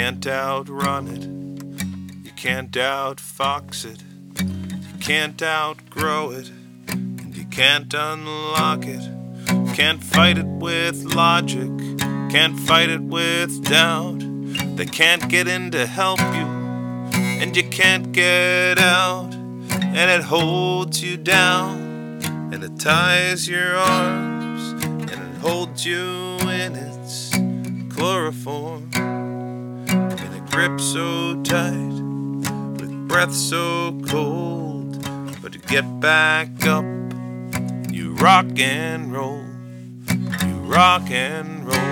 can't outrun it, you can't outfox it, you can't outgrow it, and you can't unlock it. Can't fight it with logic, can't fight it with doubt. They can't get in to help you, and you can't get out. And it holds you down, and it ties your arms, and it holds you in its chloroform. And it grips so tight, with breath so cold. But to get back up, you rock and roll. You rock and roll.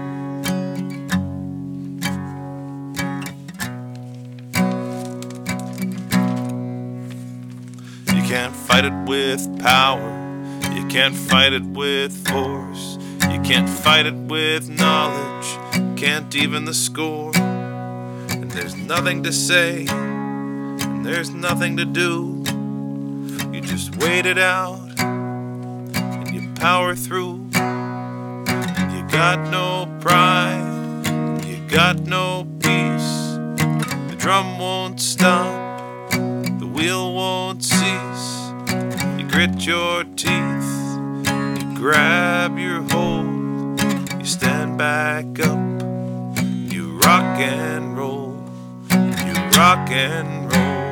You can't fight it with power, you can't fight it with force, you can't fight it with knowledge, can't even the score. And there's nothing to say, and there's nothing to do. You just wait it out, and you power through. You got no pride, you got no peace. The drum won't stop, the wheel won't cease. You grit your teeth, you grab your hold, you stand back up, you rock and roll, you rock and roll,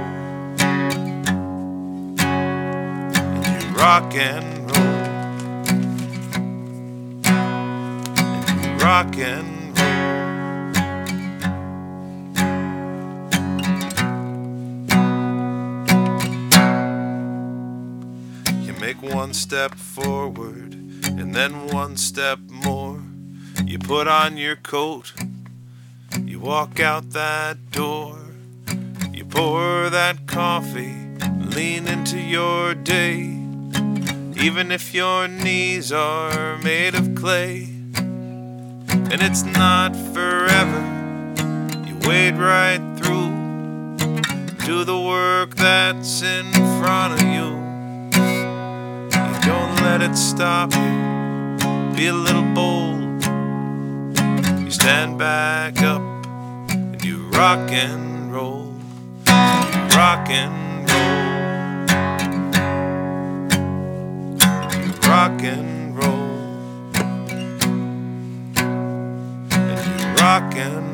and you rock and roll. Rock and roll. You make one step forward and then one step more. You put on your coat, you walk out that door. You pour that coffee, lean into your day. Even if your knees are made of clay. And it's not forever, you wade right through, do the work that's in front of you. You don't let it stop you, be a little bold. You stand back up, and you rock and roll, you rock and roll, you rock and roll. Rock and